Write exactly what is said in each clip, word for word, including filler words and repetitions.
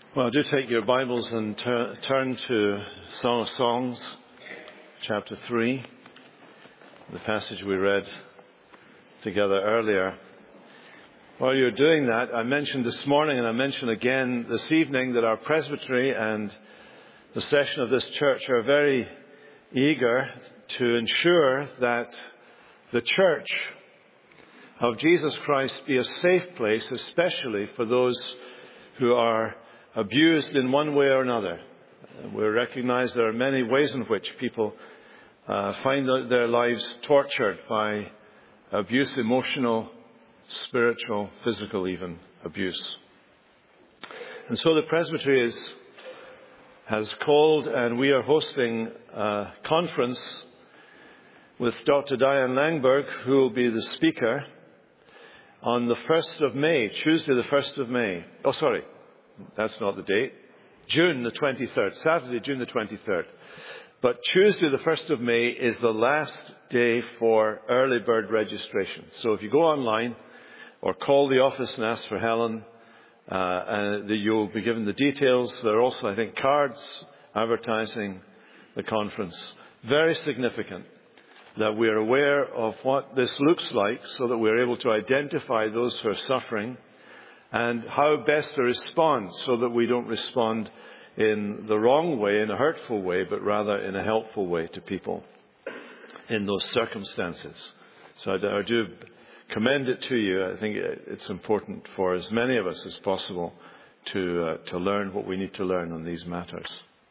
Well, do take your Bibles and tur- turn to Song of Songs, chapter three, the passage we read together earlier. While you're doing that, I mentioned this morning and I mention again this evening that our presbytery and the session of this church are very eager to ensure that the church of Jesus Christ be a safe place, especially for those who are abused in one way or another. We recognize there are many ways in which people uh, find their lives tortured by abuse, emotional, spiritual, physical even abuse. And so the Presbytery is, has called, and we are hosting a conference with Doctor Diane Langberg, who will be the speaker on the first of May, Tuesday the first of May. Oh, sorry. That's not the date. June the twenty-third. Saturday, June the twenty-third. But Tuesday the first of May is the last day for early bird registration. So if you go online or call the office and ask for Helen, uh, and you'll be given the details. There are also, I think, cards advertising the conference. Very significant that we are aware of what this looks like so that we're able to identify those who are suffering and how best to respond so that we don't respond in the wrong way, in a hurtful way, but rather in a helpful way to people in those circumstances. So I, I do commend it to you. I think it's important for as many of us as possible to uh, to learn what we need to learn on these matters.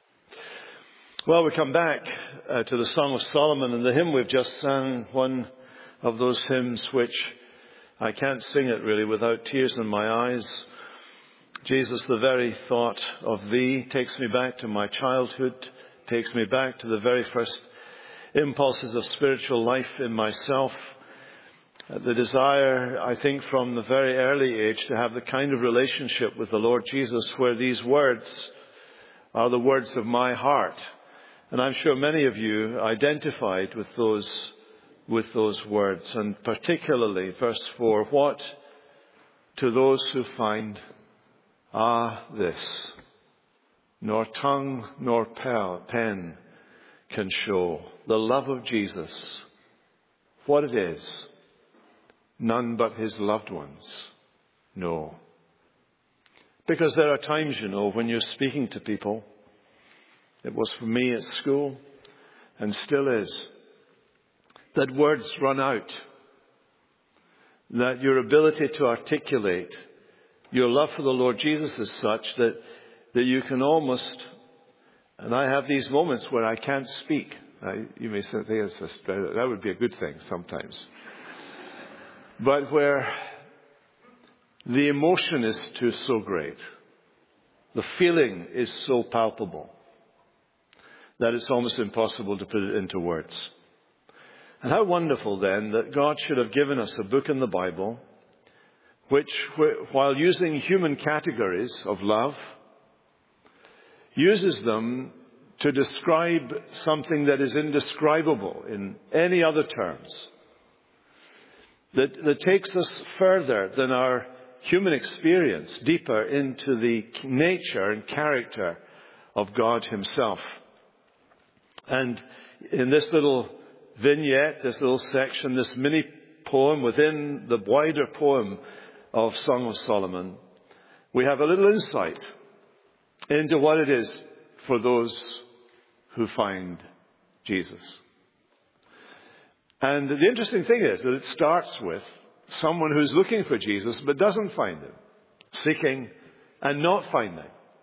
Well, we come back uh, to the Song of Solomon, and the hymn we've just sung, one of those hymns which I can't sing it really without tears in my eyes. Jesus, the very thought of thee takes me back to my childhood, takes me back to the very first impulses of spiritual life in myself. The desire, I think, from the very early age to have the kind of relationship with the Lord Jesus where these words are the words of my heart. And I'm sure many of you identified with those with those words, and particularly verse four, what to those who find, ah, this, nor tongue nor pen can show the love of Jesus, what it is, none but his loved ones know. Because there are times, you know, when you're speaking to people, it was for me at school, and still is, that words run out, that your ability to articulate your love for the Lord Jesus is such that, that you can almost, and I have these moments where I can't speak. I, you may say, that would be a good thing sometimes. But where the emotion is too so great, the feeling is so palpable, that it's almost impossible to put it into words. And how wonderful then that God should have given us a book in the Bible which, while using human categories of love, uses them to describe something that is indescribable in any other terms. That, that takes us further than our human experience, deeper into the nature and character of God himself. And in this little vignette, this little section, this mini poem within the wider poem of Song of Solomon, we have a little insight into what it is for those who find Jesus. And the interesting thing is that it starts with someone who's looking for Jesus but doesn't find him, seeking and not finding.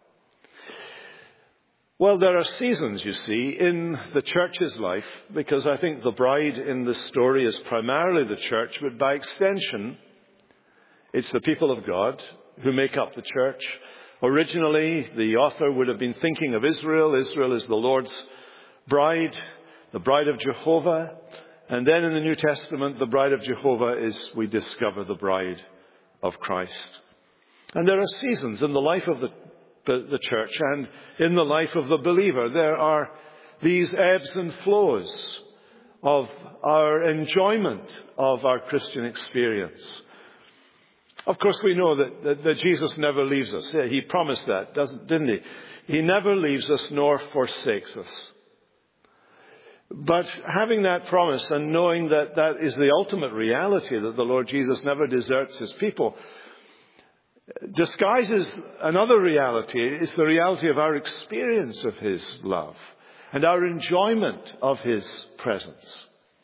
Well, there are seasons, you see, in the church's life, because I think the bride in the story is primarily the church, but by extension, it's the people of God who make up the church. Originally, the author would have been thinking of Israel. Israel is the Lord's bride, the bride of Jehovah. And then in the New Testament, the bride of Jehovah is, we discover, the bride of Christ. And there are seasons in the life of the The, the church and in the life of the believer. There are these ebbs and flows of our enjoyment of our Christian experience. Of course, we know that, that, that Jesus never leaves us. Yeah, he promised that, doesn't, didn't he? He never leaves us nor forsakes us. But having that promise and knowing that that is the ultimate reality, that the Lord Jesus never deserts his people, disguises another reality. It's the reality of our experience of his love and our enjoyment of his presence.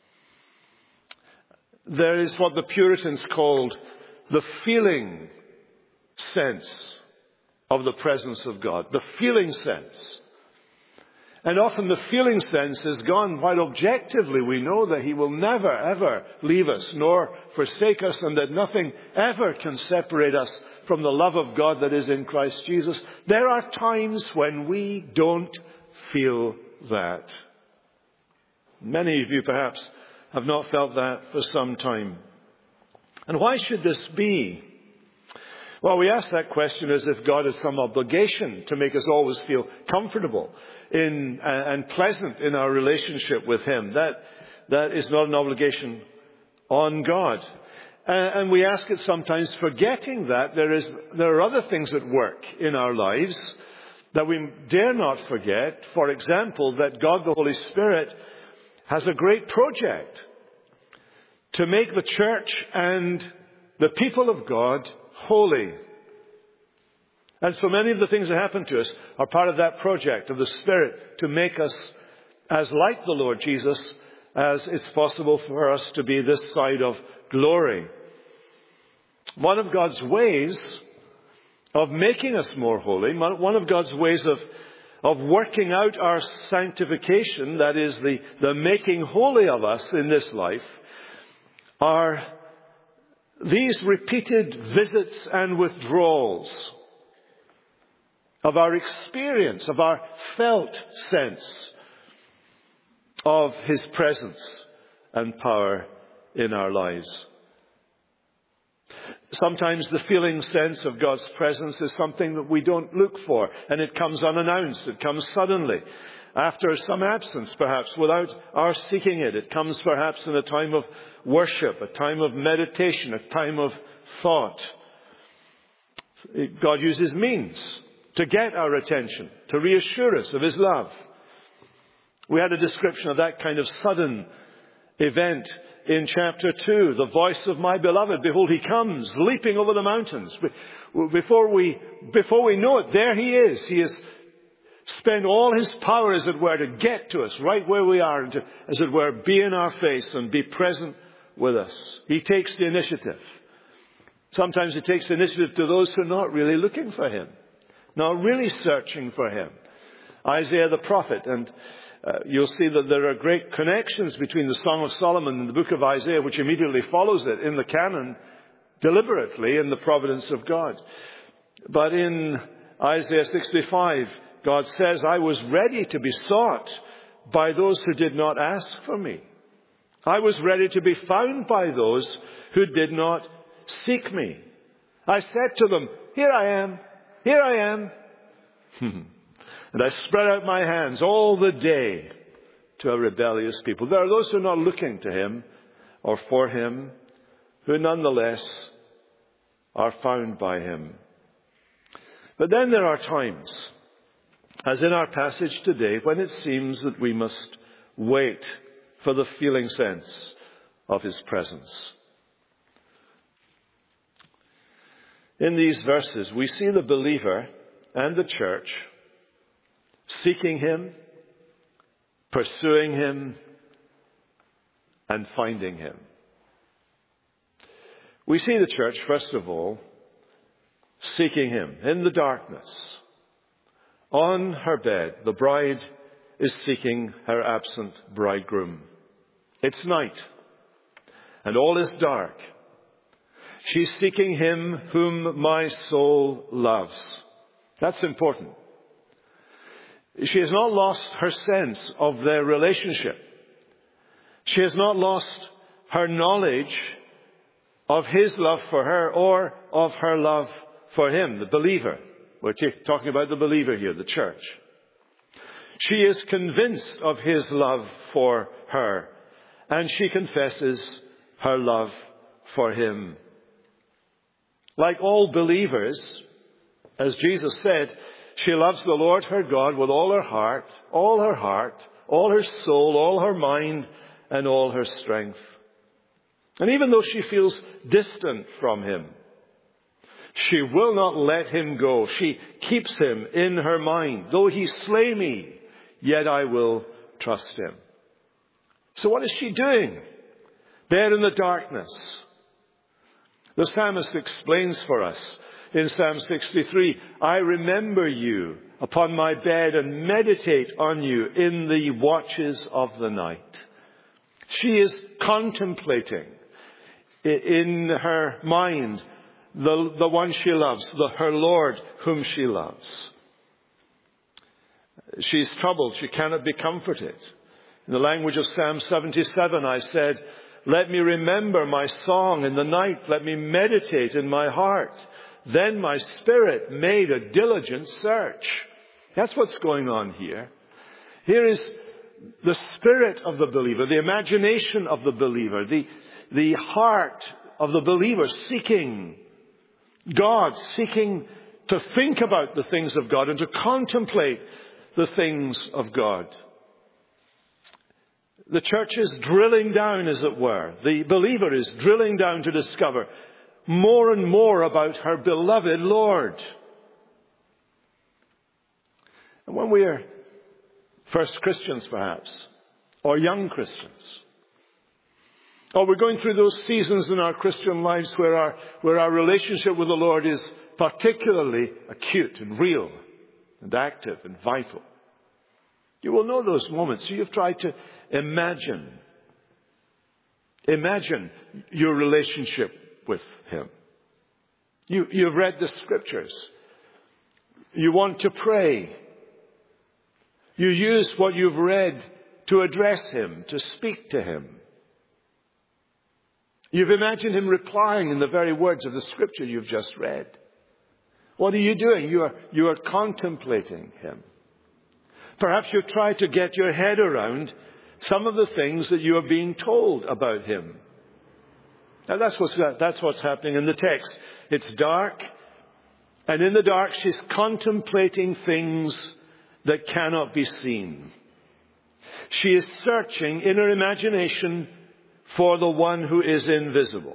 There is what the Puritans called the feeling sense of the presence of God. The feeling sense. And often the feeling sense is gone, while objectively we know that he will never, ever leave us nor forsake us, and that nothing ever can separate us from the love of God that is in Christ Jesus. There are times when we don't feel that. Many of you perhaps have not felt that for some time. And why should this be? Well, we ask that question as if God has some obligation to make us always feel comfortable in uh, and pleasant in our relationship with him. That that is not an obligation on God. Uh, and we ask it sometimes forgetting that there is there are other things at work in our lives that we dare not forget. For example, that God the Holy Spirit has a great project to make the church and the people of God holy. And so many of the things that happen to us are part of that project of the Spirit to make us as like the Lord Jesus as it's possible for us to be this side of glory. One of God's ways of making us more holy, one of God's ways of, of working out our sanctification, that is the, the making holy of us in this life, are these repeated visits and withdrawals of our experience, of our felt sense of his presence and power in our lives. Sometimes the feeling sense of God's presence is something that we don't look for, and it comes unannounced. It comes suddenly, after some absence, perhaps, without our seeking it. It comes perhaps in a time of worship, a time of meditation, a time of thought. God uses means to get our attention, to reassure us of his love. We had a description of that kind of sudden event in chapter two. The voice of my beloved, behold, he comes, leaping over the mountains. Before we, before we know it, there he is. He has spent all his power, as it were, to get to us right where we are, and to, as it were, be in our face and be present with us. He takes the initiative. Sometimes he takes the initiative to those who are not really looking for him, not really searching for him. Isaiah the prophet, and uh, you'll see that there are great connections between the Song of Solomon and the book of Isaiah, which immediately follows it in the canon, deliberately in the providence of God. But in Isaiah sixty-five, God says, I was ready to be sought by those who did not ask for me. I was ready to be found by those who did not seek me. I said to them, here I am, here I am. And I spread out my hands all the day to a rebellious people. There are those who are not looking to him or for him, who nonetheless are found by him. But then there are times, as in our passage today, when it seems that we must wait for the feeling sense of his presence. In these verses, we see the believer and the church seeking him, pursuing him, and finding him. We see the church, first of all, seeking him in the darkness. On her bed, the bride is seeking her absent bridegroom. It's night, and all is dark. She's seeking him whom my soul loves. That's important. She has not lost her sense of their relationship. She has not lost her knowledge of his love for her or of her love for him, the believer. We're t- talking about the believer here, the church. She is convinced of his love for her, and she confesses her love for him. Like all believers, as Jesus said, she loves the Lord her God with all her heart, all her heart, all her soul, all her mind, and all her strength. And even though she feels distant from him, she will not let him go. She keeps him in her mind. Though he slay me, yet I will trust him. So what is she doing there in the darkness? The psalmist explains for us in Psalm sixty-three, I remember you upon my bed and meditate on you in the watches of the night. She is contemplating in her mind the, the one she loves, the, her Lord whom she loves. She's troubled. She cannot be comforted. In the language of Psalm seventy-seven, I said, let me remember my song in the night. Let me meditate in my heart. Then my spirit made a diligent search. That's what's going on here. Here is the spirit of the believer, the imagination of the believer, the, the heart of the believer seeking God, seeking to think about the things of God and to contemplate the things of God. The church is drilling down, as it were. The believer is drilling down to discover more and more about her beloved Lord. And when we are first Christians, perhaps, or young Christians, or we're going through those seasons in our Christian lives where our, where our relationship with the Lord is particularly acute and real and active and vital, you will know those moments. So you've tried to imagine, imagine your relationship with him. You, you've read the scriptures. You want to pray. You use what you've read to address him, to speak to him. You've imagined him replying in the very words of the scripture you've just read. What are you doing? You are, you are contemplating him. Perhaps you've tried to get your head around some of the things that you are being told about him. Now that's what's, that's what's happening in the text. It's dark, and in the dark she's contemplating things that cannot be seen. She is searching in her imagination for the one who is invisible.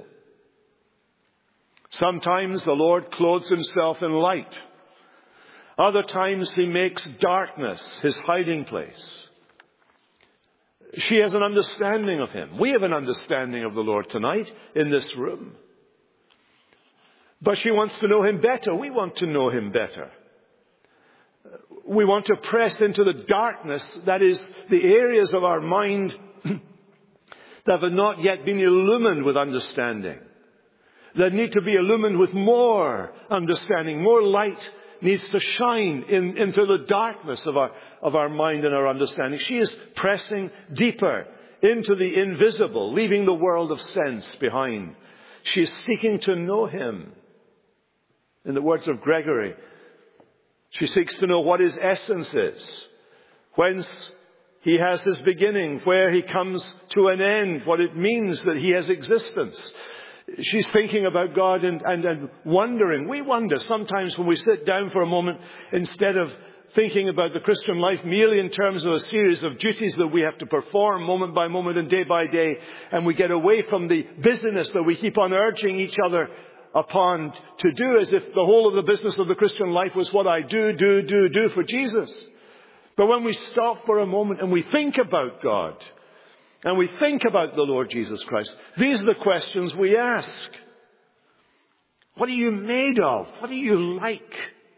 Sometimes the Lord clothes himself in light. Other times he makes darkness his hiding place. She has an understanding of him. We have an understanding of the Lord tonight in this room. But she wants to know him better. We want to know him better. We want to press into the darkness, that is, the areas of our mind that have not yet been illumined with understanding, that need to be illumined with more understanding. More light needs to shine in, into the darkness of our, of our mind and our understanding. She is pressing deeper into the invisible, leaving the world of sense behind. She is seeking to know him. In the words of Gregory, she seeks to know what his essence is, whence he has his beginning, where he comes to an end, what it means that he has existence. She's thinking about God and, and, and wondering. We wonder sometimes when we sit down for a moment, instead of thinking about the Christian life merely in terms of a series of duties that we have to perform moment by moment and day by day, and we get away from the busyness that we keep on urging each other upon to do, as if the whole of the business of the Christian life was what I do, do, do, do for Jesus. But when we stop for a moment and we think about God, and we think about the Lord Jesus Christ, these are the questions we ask. What are you made of? What are you like?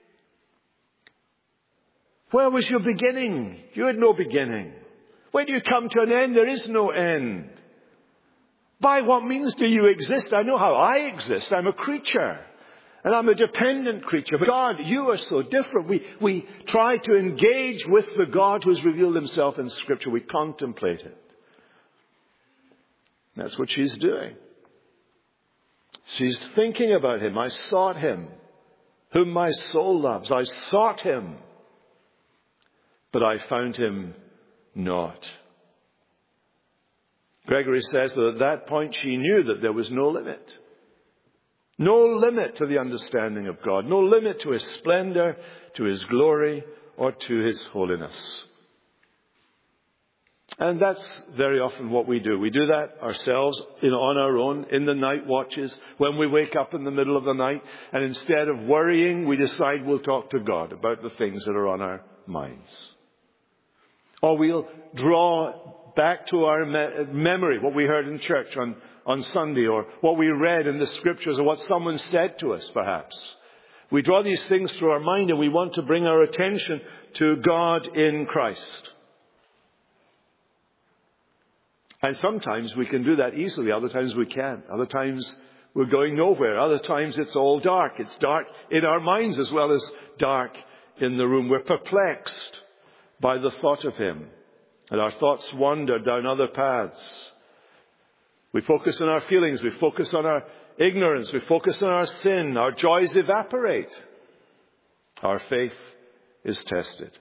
Where was your beginning? You had no beginning. When do you come to an end? There is no end. By what means do you exist? I know how I exist. I'm a creature. And I'm a dependent creature. But God, you are so different. We, we try to engage with the God who has revealed himself in Scripture. We contemplate it. That's what she's doing. She's thinking about him. I sought him, whom my soul loves. I sought him, but I found him not. Gregory says that at that point she knew that there was no limit. No limit to the understanding of God. No limit to His splendor, to His glory, or to His holiness. And that's very often what we do. We do that ourselves, you know, on our own, in the night watches, when we wake up in the middle of the night. And instead of worrying, we decide we'll talk to God about the things that are on our minds. Or we'll draw back to our me- memory what we heard in church on, on Sunday, or what we read in the Scriptures, or what someone said to us, perhaps. We draw these things through our mind, and we want to bring our attention to God in Christ. And sometimes we can do that easily. Other times we can't. Other times we're going nowhere. Other times it's all dark. It's dark in our minds as well as dark in the room. We're perplexed by the thought of Him. And our thoughts wander down other paths. We focus on our feelings. We focus on our ignorance. We focus on our sin. Our joys evaporate. Our faith is tested.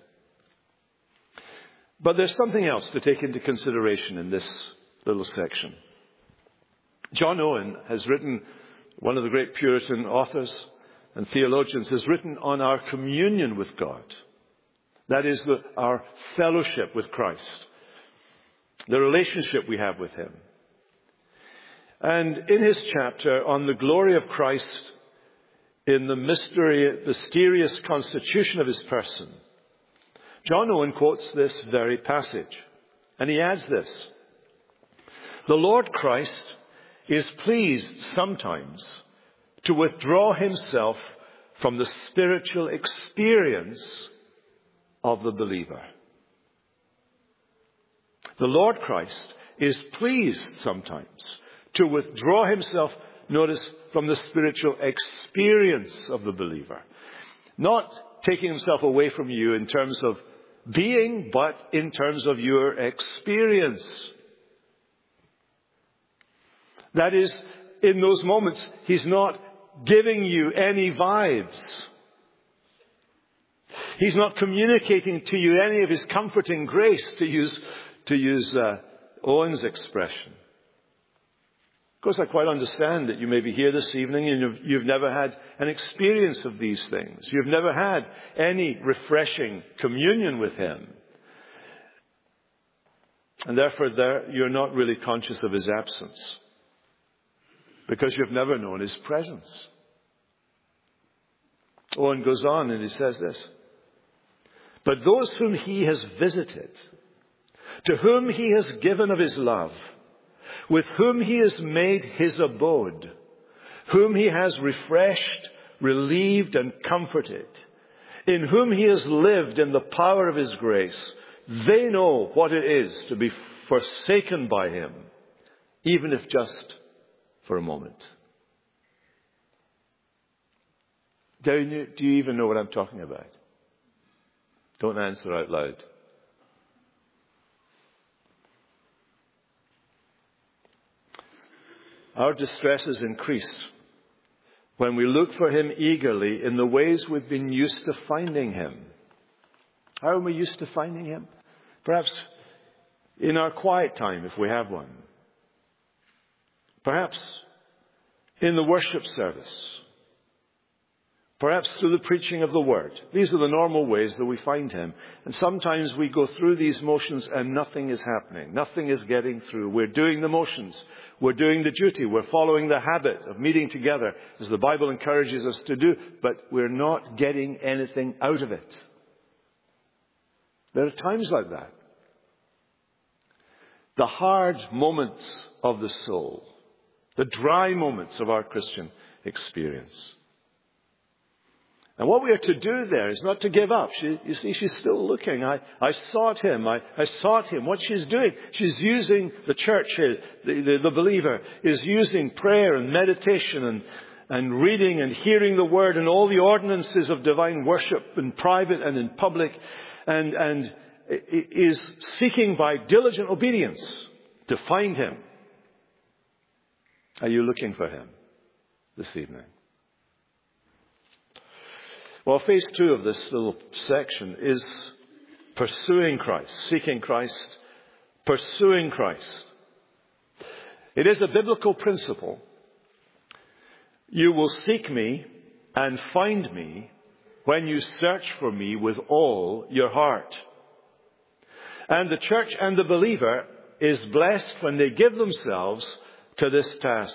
But there's something else to take into consideration in this little section. John Owen has written, one of the great Puritan authors and theologians, has written on our communion with God. That is, the, our fellowship with Christ. The relationship we have with Him. And in his chapter on the glory of Christ in the mystery, mysterious constitution of His person, John Owen quotes this very passage, and he adds this: "The Lord Christ is pleased sometimes to withdraw Himself from the spiritual experience of the believer." The Lord Christ is pleased sometimes to withdraw Himself, notice, from the spiritual experience of the believer. Not taking Himself away from you in terms of being, but in terms of your experience. That is, in those moments, He's not giving you any vibes. He's not communicating to you any of His comforting grace, to use, to use uh, Owen's expression. Of course, I quite understand that you may be here this evening and you've, you've never had an experience of these things. You've never had any refreshing communion with Him. And therefore, there, you're not really conscious of His absence, because you've never known His presence. Owen goes on and he says this: "But those whom He has visited, to whom He has given of His love, with whom He has made His abode, whom He has refreshed, relieved, and comforted, in whom He has lived in the power of His grace, they know what it is to be forsaken by Him, even if just for a moment." Do you, do you even know what I'm talking about? Don't answer out loud. Our distresses increase when we look for Him eagerly in the ways we've been used to finding Him. How are we used to finding Him? Perhaps in our quiet time, if we have one. Perhaps in the worship service. Perhaps through the preaching of the Word. These are the normal ways that we find Him. And sometimes we go through these motions and nothing is happening. Nothing is getting through. We're doing the motions. We're doing the duty. We're following the habit of meeting together, as the Bible encourages us to do. But we're not getting anything out of it. There are times like that. The hard moments of the soul. The dry moments of our Christian experience. And what we are to do there is not to give up. She, you see, she's still looking. I, I sought Him. I, I sought Him. What she's doing, she's using the church here, the, the, the believer, is using prayer and meditation and, and reading and hearing the Word and all the ordinances of divine worship in private and in public, and, and is seeking by diligent obedience to find Him. Are you looking for Him this evening? Well, phase two of this little section is pursuing Christ, seeking Christ, pursuing Christ. It is a biblical principle You will seek me and find me when you search for me with all your heart. And the church and the believer is blessed when they give themselves to this task.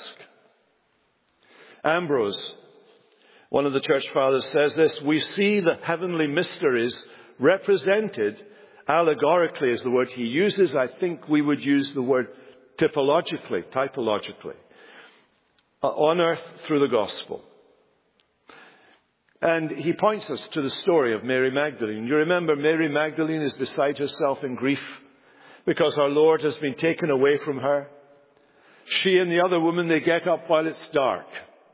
Ambrose, one of the church fathers, says this: we see the heavenly mysteries represented allegorically is the word he uses. I think we would use the word typologically, typologically, on earth through the gospel. And he points us to the story of Mary Magdalene. You remember Mary Magdalene is beside herself in grief because our Lord has been taken away from her. She and the other woman, they get up while it's dark.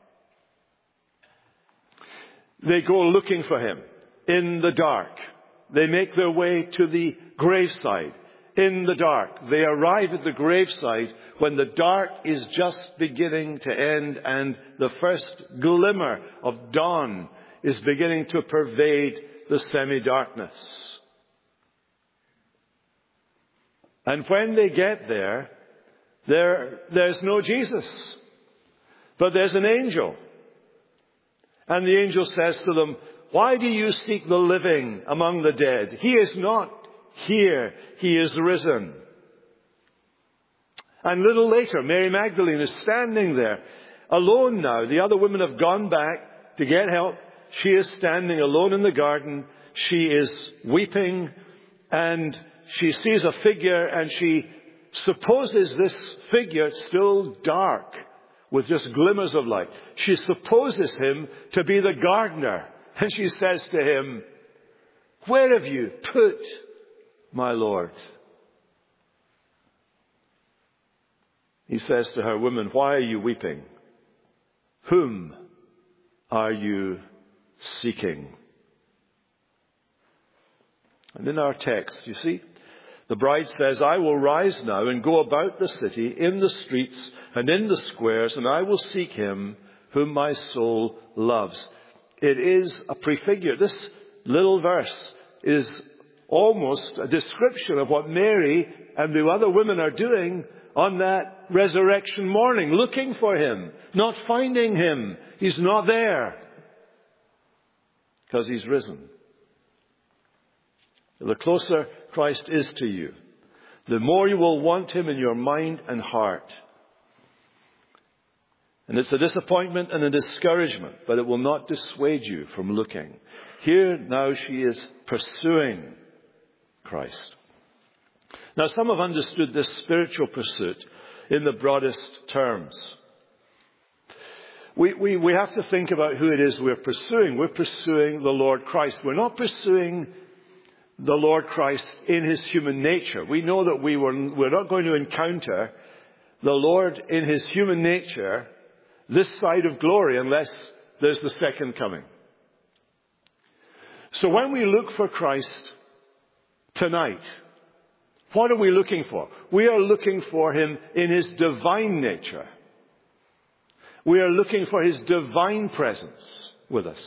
They go looking for him in the dark. They make their way to the graveside in the dark. They arrive at the graveside when the dark is just beginning to end and the first glimmer of dawn is beginning to pervade the semi-darkness. And when they get there, there, there's no Jesus, but there's an angel. And the angel says to them, "Why do you seek the living among the dead? He is not here. He is risen." And a little later, Mary Magdalene is standing there, alone now. The other women have gone back to get help. She is standing alone in the garden. She is weeping, and she sees a figure, and she supposes this figure, still dark, with just glimmers of light. She supposes him to be the gardener. And she says to him, "Where have you put my Lord?" He says to her, "Woman, why are you weeping? Whom are you seeking?" And in our text, you see, the bride says, "I will rise now and go about the city, in the streets and in the squares, and I will seek him whom my soul loves." It is a prefigure. This little verse is almost a description of what Mary and the other women are doing on that resurrection morning, looking for him, not finding him. He's not there because he's risen. The closer Christ is to you, the more you will want him in your mind and heart. And it's a disappointment and a discouragement, but it will not dissuade you from looking. Here now she is pursuing Christ. Now some have understood this spiritual pursuit in the broadest terms. We, we, we have to think about who it is we're pursuing. We're pursuing the Lord Christ. We're not pursuing the Lord Christ in his human nature. We know that we were, we're not going to encounter the Lord in his human nature this side of glory unless there's the second coming. So when we look for Christ tonight, what are we looking for? We are looking for him in his divine nature. We are looking for his divine presence with us.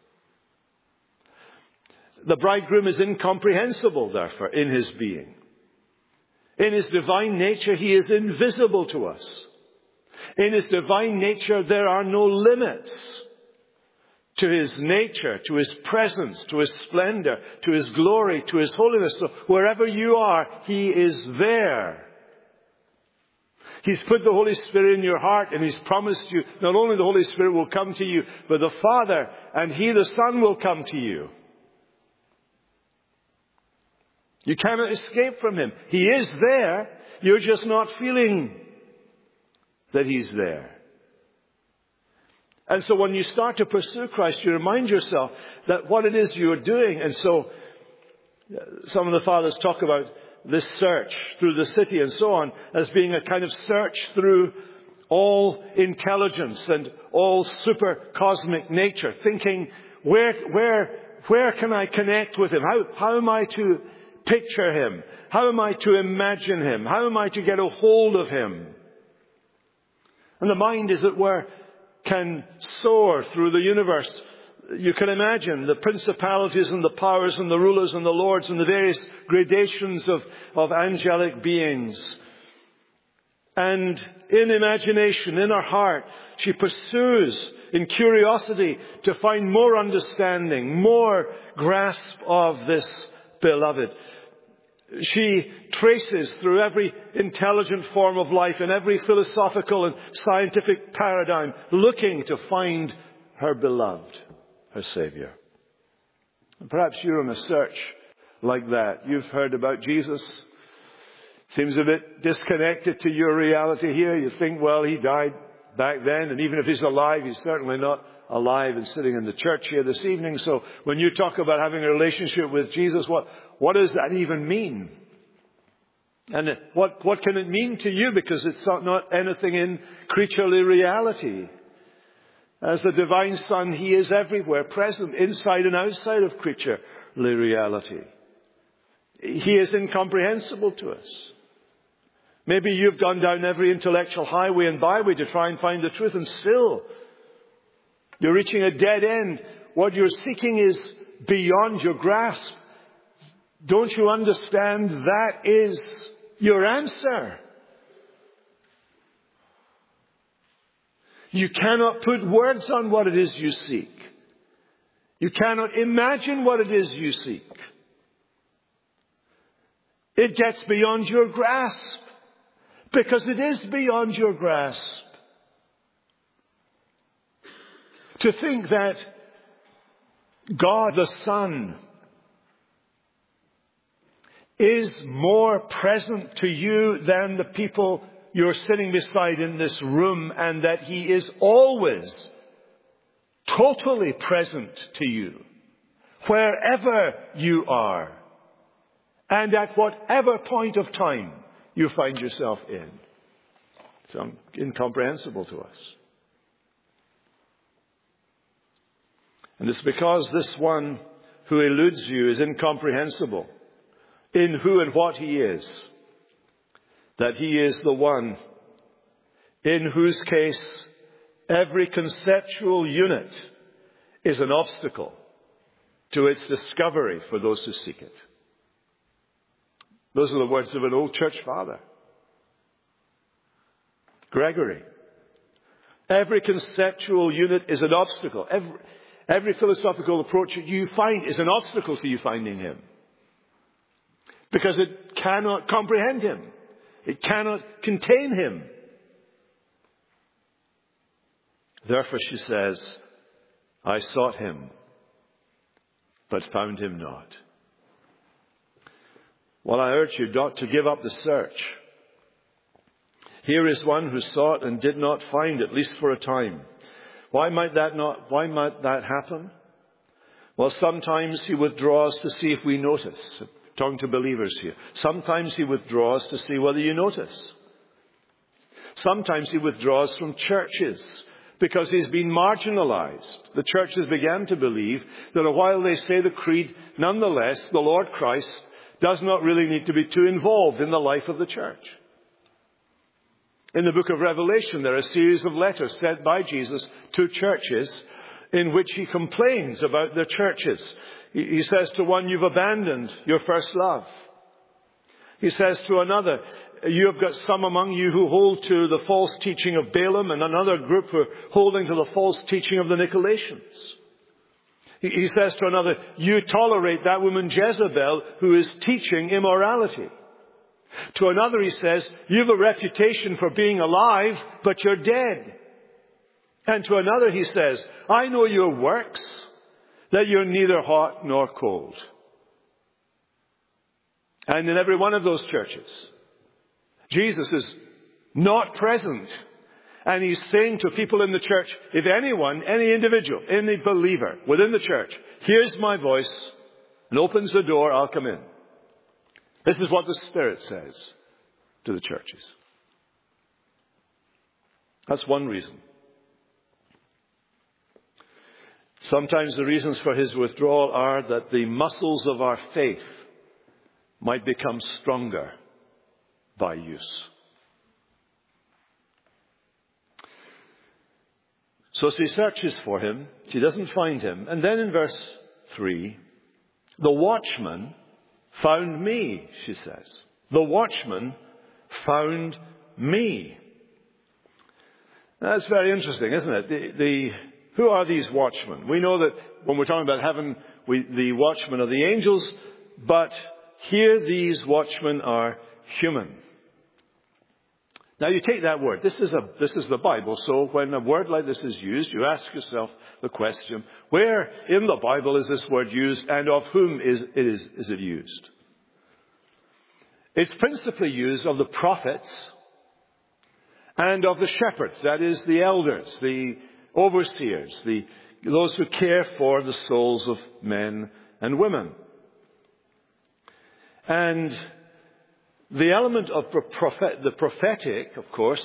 The bridegroom is incomprehensible, therefore, in his being. In his divine nature, he is invisible to us. In his divine nature, there are no limits to his nature, to his presence, to his splendor, to his glory, to his holiness. So wherever you are, he is there. He's put the Holy Spirit in your heart, and he's promised you not only the Holy Spirit will come to you, but the Father and he, the Son, will come to you. You cannot escape from him. He is there. You're just not feeling that he's there. And so when you start to pursue Christ, you remind yourself that what it is you're doing. And so some of the fathers talk about this search through the city and so on as being a kind of search through all intelligence and all super cosmic nature, thinking, where, where, where can I connect with him? How, how am I to picture him? How am I to imagine him? How am I to get a hold of him? And the mind, as it were, can soar through the universe. You can imagine the principalities and the powers and the rulers and the lords and the various gradations of, of angelic beings. And in imagination, in her heart. She pursues in curiosity to find more understanding, more grasp of this beloved. She traces through every intelligent form of life and every philosophical and scientific paradigm, looking to find her beloved, her Savior. And perhaps you're on a search like that. You've heard about Jesus. Seems a bit disconnected to your reality here. You think, well, he died back then, and even if he's alive, he's certainly not alive and sitting in the church here this evening. So when you talk about having a relationship with Jesus, what, what does that even mean? And what, what can it mean to you? Because it's not, not anything in creaturely reality. As the divine Son, he is everywhere, present, inside and outside of creaturely reality. He is incomprehensible to us. Maybe you've gone down every intellectual highway and byway to try and find the truth, and still you're reaching a dead end. What you're seeking is beyond your grasp. Don't you understand that is your answer? You cannot put words on what it is you seek. You cannot imagine what it is you seek. It gets beyond your grasp. Because it is beyond your grasp. To think that God the Son is more present to you than the people you're sitting beside in this room, and that he is always totally present to you, wherever you are, and at whatever point of time you find yourself in. It's incomprehensible to us. And it's because this one who eludes you is incomprehensible in who and what he is, that he is the one in whose case every conceptual unit is an obstacle to its discovery for those who seek it. Those are the words of an old church father, Gregory. Every conceptual unit is an obstacle. Every, every philosophical approach that you find is an obstacle to you finding him. Because it cannot comprehend him. It cannot contain him. Therefore, she says, I sought him, but found him not. Well, I urge you not to give up the search. Here is one who sought and did not find, at least for a time. Why might that not, why might that happen? Well, sometimes he withdraws to see if we notice. I'm talking to believers here. Sometimes he withdraws to see whether you notice. Sometimes he withdraws from churches because he's been marginalized. The churches began to believe that while they say the creed, nonetheless, the Lord Christ does not really need to be too involved in the life of the church. In the book of Revelation, there are a series of letters sent by Jesus to churches in which he complains about the churches. He says to one, you've abandoned your first love. He says to another, you have got some among you who hold to the false teaching of Balaam, and another group who are holding to the false teaching of the Nicolaitans. He says to another, you tolerate that woman Jezebel who is teaching immorality. To another he says, you have a reputation for being alive, but you're dead. And to another he says, I know your works, that you're neither hot nor cold. And in every one of those churches, Jesus is not present. And he's saying to people in the church, if anyone, any individual, any believer within the church hears my voice and opens the door, I'll come in. This is what the Spirit says to the churches. That's one reason. Sometimes the reasons for his withdrawal are that the muscles of our faith might become stronger by use. So she searches for him. She doesn't find him. And then in verse three, the watchman found me, she says. The watchman found me. That's very interesting, isn't it? The, the, who are these watchmen? We know that when we're talking about heaven, we, the watchmen are the angels, but here these watchmen are human. Now you take that word. This is a, this is the Bible. So when a word like this is used, you ask yourself the question, where in the Bible is this word used, and of whom is it, is, is it used? It's principally used of the prophets and of the shepherds, that is the elders, the overseers, the, those who care for the souls of men and women. And the element of prophet, the prophetic, of course,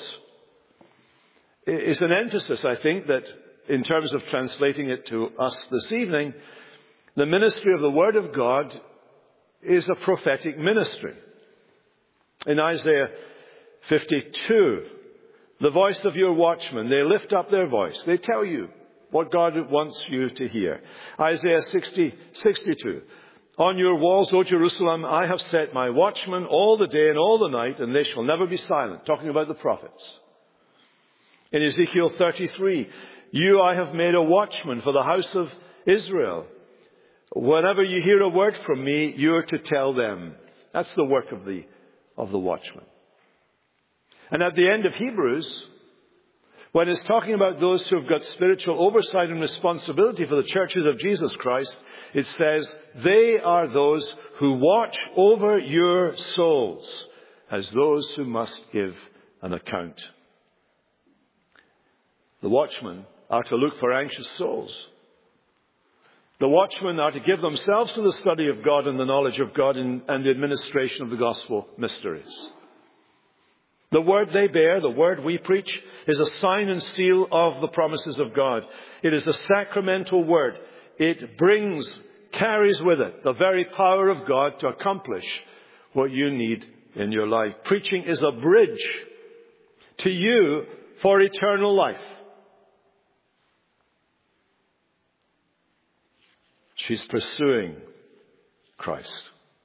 is an emphasis, I think, that in terms of translating it to us this evening, the ministry of the Word of God is a prophetic ministry. In Isaiah fifty-two, the voice of your watchmen, they lift up their voice. They tell you what God wants you to hear. Isaiah sixty, sixty-two. On your walls, O Jerusalem, I have set my watchmen all the day and all the night, and they shall never be silent. Talking about the prophets. In Ezekiel thirty-three, you I have made a watchman for the house of Israel. Whenever you hear a word from me, you are to tell them. That's the work of the, of the watchman. And at the end of Hebrews, when it's talking about those who have got spiritual oversight and responsibility for the churches of Jesus Christ, it says, they are those who watch over your souls as those who must give an account. The watchmen are to look for anxious souls. The watchmen are to give themselves to the study of God and the knowledge of God and, and the administration of the gospel mysteries. The word they bear, the word we preach, is a sign and seal of the promises of God. It is a sacramental word. It brings, carries with it the very power of God to accomplish what you need in your life. Preaching is a bridge to you for eternal life. She's pursuing Christ.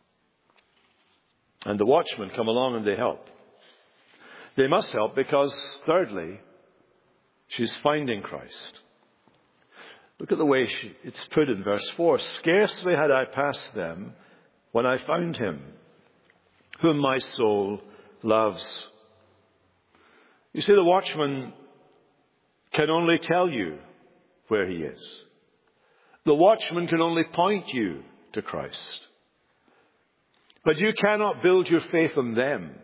And the watchmen come along and they help. They must help because, thirdly, she's finding Christ. Look at the way she, it's put in verse four. Scarcely had I passed them when I found him, whom my soul loves. You see, the watchman can only tell you where he is. The watchman can only point you to Christ. But you cannot build your faith on them.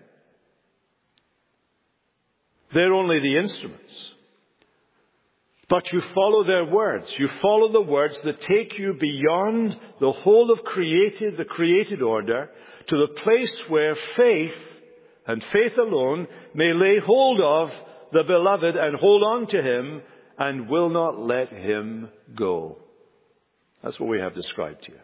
They're only the instruments. But you follow their words. You follow the words that take you beyond the whole of created, the created order, to the place where faith, and faith alone, may lay hold of the beloved and hold on to him and will not let him go. That's what we have described here.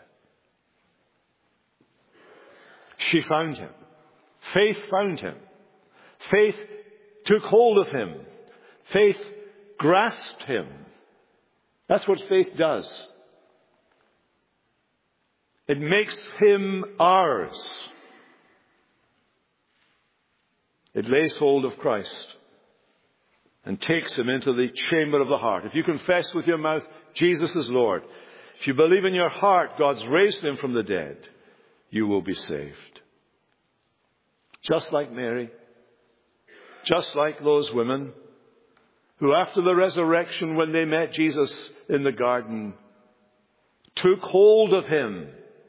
She found him. Faith found him. Faith took hold of him. Faith grasped him. That's what faith does. It makes him ours. It lays hold of Christ and takes him into the chamber of the heart. If you confess with your mouth Jesus is Lord, if you believe in your heart God's raised him from the dead, you will be saved. Just like Mary, just like those women who after the resurrection, when they met Jesus in the garden, took hold of him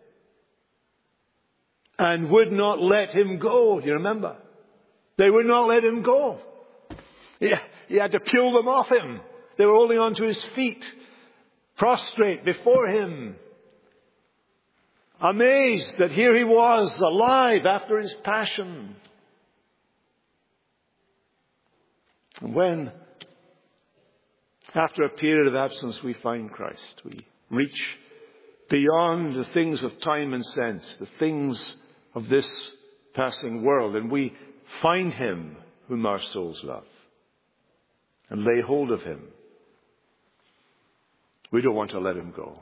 and would not let him go. You remember? They would not let him go. He, he had to peel them off him. They were holding on to his feet, prostrate before him, amazed that here he was alive after his passion. And when, after a period of absence, we find Christ, we reach beyond the things of time and sense, the things of this passing world, and we find him whom our souls love and lay hold of him. We don't want to let him go.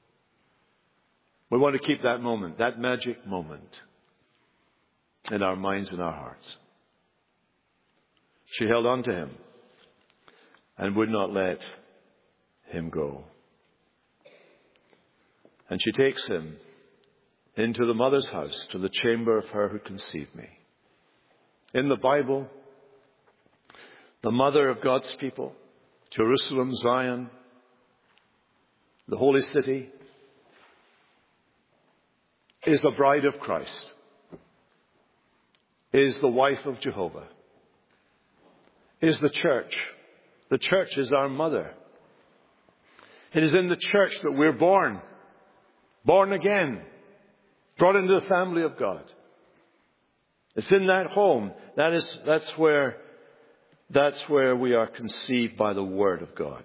We want to keep that moment, that magic moment, in our minds and our hearts. She held on to him. and would not let him go. And she takes him into the mother's house, to the chamber of her who conceived me. In the Bible, the mother of God's people, Jerusalem, Zion, the holy city, is the bride of Christ, is the wife of Jehovah, is the church. The church is our mother. It is in the church that we're born, born again, brought into the family of God. It's in that home. That is, that's where, that's where we are conceived by the Word of God.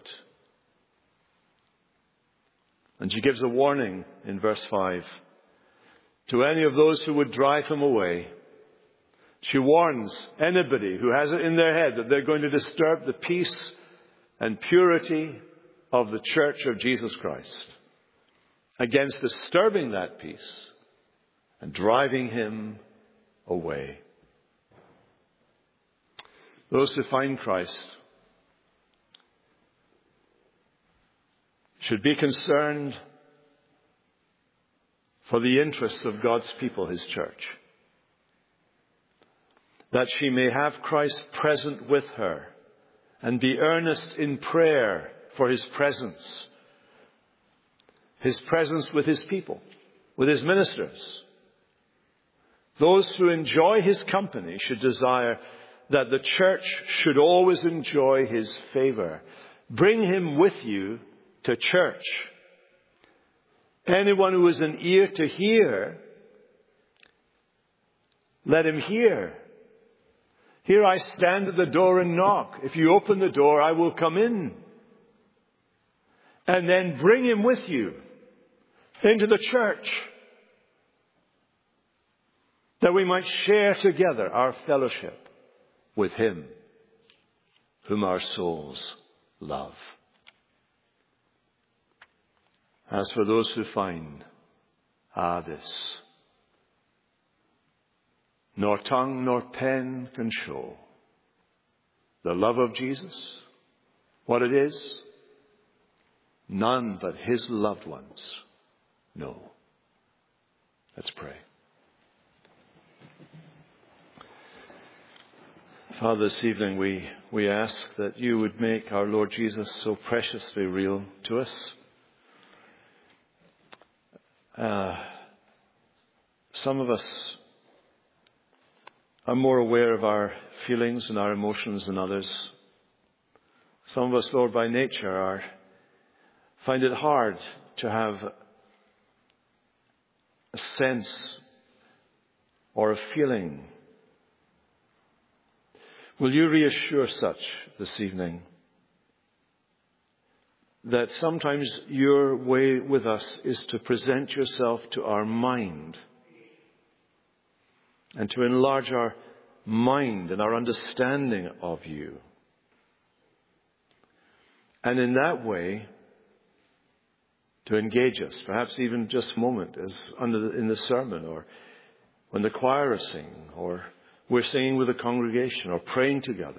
And she gives a warning in verse five to any of those who would drive him away. She warns anybody who has it in their head that they're going to disturb the peace and purity of the church of Jesus Christ against disturbing that peace and driving him away. Those who find Christ should be concerned for the interests of God's people, his church, that she may have Christ present with her and be earnest in prayer for his presence, his presence with his people, with his ministers. Those who enjoy his company should desire that the church should always enjoy his favor. Bring him with you to church. Anyone who has an ear to hear, let him hear. Here I stand at the door and knock. If you open the door, I will come in. And then bring him with you into the church, that we might share together our fellowship with him whom our souls love. As for those who find, ah, this, nor tongue nor pen can show the love of Jesus, what it is, none but his loved ones know. Let's pray. Father, this evening we, we ask that you would make our Lord Jesus so preciously real to us. Uh, some of us are more aware of our feelings and our emotions than others. Some of us, Lord, by nature are find it hard to have a sense or a feeling. Will you reassure such this evening that sometimes your way with us is to present yourself to our mind and to enlarge our mind and our understanding of you. And in that way, to engage us, perhaps even just a moment, as under the, in the sermon, or when the choir is singing, or we're singing with the congregation, or praying together.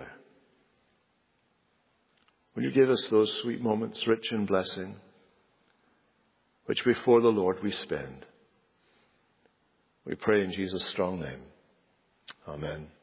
Will you give us those sweet moments, rich in blessing, which before the Lord we spend? We pray in Jesus' strong name. Amen.